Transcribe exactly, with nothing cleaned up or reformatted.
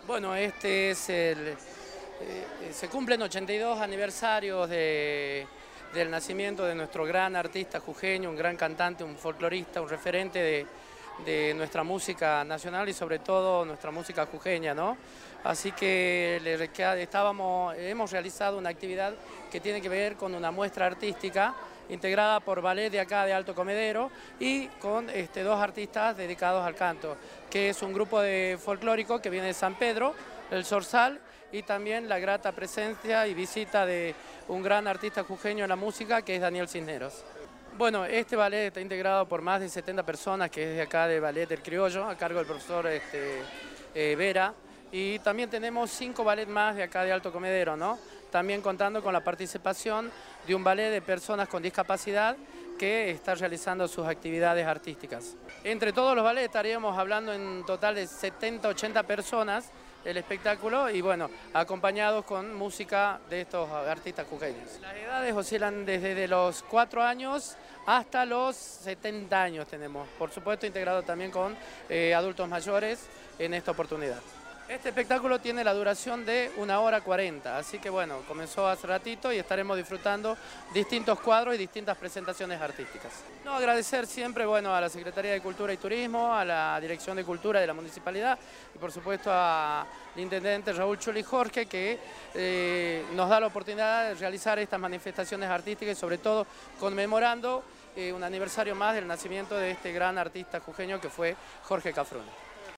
Bueno, este es el... eh, se cumplen ochenta y dos aniversarios de, del nacimiento de nuestro gran artista jujeño, un gran cantante, un folclorista, un referente de, de nuestra música nacional y sobre todo nuestra música jujeña, ¿no? Así que le, estábamos, hemos realizado una actividad que tiene que ver con una muestra artística integrada por ballet de acá de Alto Comedero y con este, dos artistas dedicados al canto, que es un grupo de folclórico que viene de San Pedro, el Zorzal, y también la grata presencia y visita de un gran artista jujeño en la música, que es Daniel Cisneros. Bueno, este ballet está integrado por más de setenta personas, que es de acá de Ballet del Criollo, a cargo del profesor este, eh, Vera, y también tenemos cinco ballets más de acá de Alto Comedero, ¿no? También contando con la participación de un ballet de personas con discapacidad que está realizando sus actividades artísticas. Entre todos los ballets estaríamos hablando en total de setenta, ochenta personas el espectáculo y bueno, acompañados con música de estos artistas jujeños. Las edades oscilan desde los cuatro años hasta los setenta años tenemos, por supuesto integrado también con eh, adultos mayores en esta oportunidad. Este espectáculo tiene la duración de una hora cuarenta, así que bueno, comenzó hace ratito y estaremos disfrutando distintos cuadros y distintas presentaciones artísticas. No, agradecer siempre bueno, a la Secretaría de Cultura y Turismo, a la Dirección de Cultura de la Municipalidad y por supuesto al Intendente Raúl Chuli Jorge que eh, nos da la oportunidad de realizar estas manifestaciones artísticas y sobre todo conmemorando eh, un aniversario más del nacimiento de este gran artista jujeño que fue Jorge Cafrune.